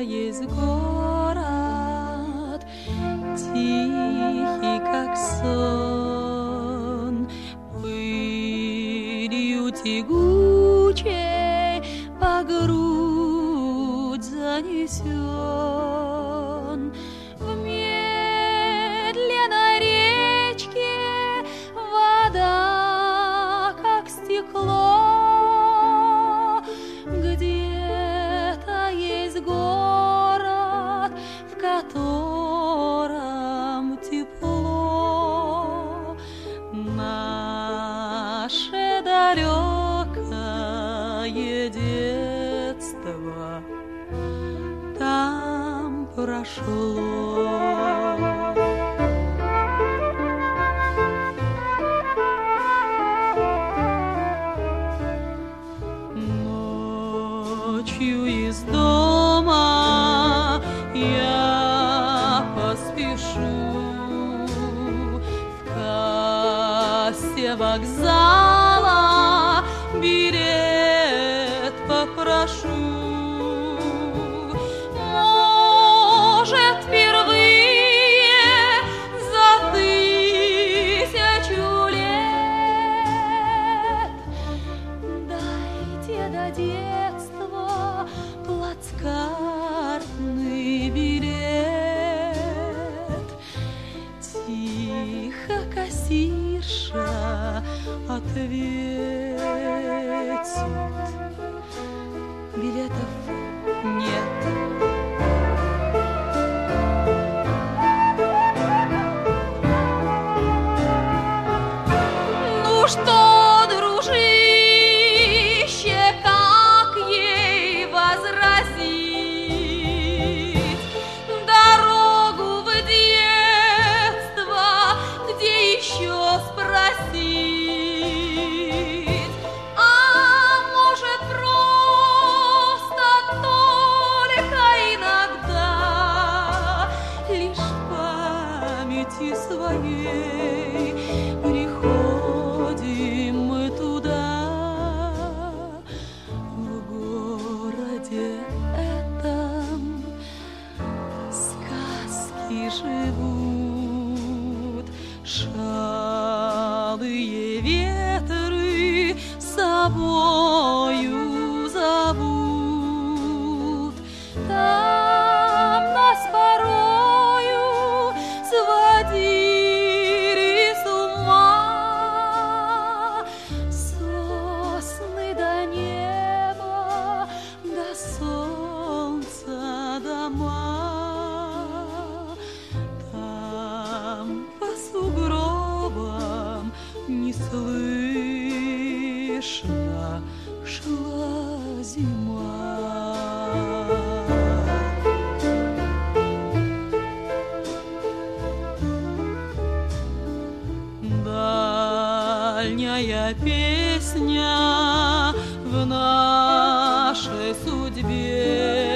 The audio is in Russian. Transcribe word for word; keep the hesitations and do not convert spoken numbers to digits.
есть город, тихий, как сон, пылью тягучей по грудь занесен. В медленной речке вода, как стекло, где-то есть город, в котором тепло. Наше далекое детство там прошло. Ночью из дома я поспешу, в кассе вокзала билет попрошу. Может, впервые за тысячу лет дайте до детства плацкартный билет. Тихо кассирша ответит: билетов нет. Ну что, дружище, как ей возразить? Дорогу в детство, где еще спросить? А может, просто только иногда лишь в памяти своей приходим мы туда. В городе этом сказки живут, шалые ветры собою зовут. Там нас порою сводили с ума сосны до неба, до солнца дома. Там по сугробам неслышно шла зима. Дальняя песня в нашей судьбе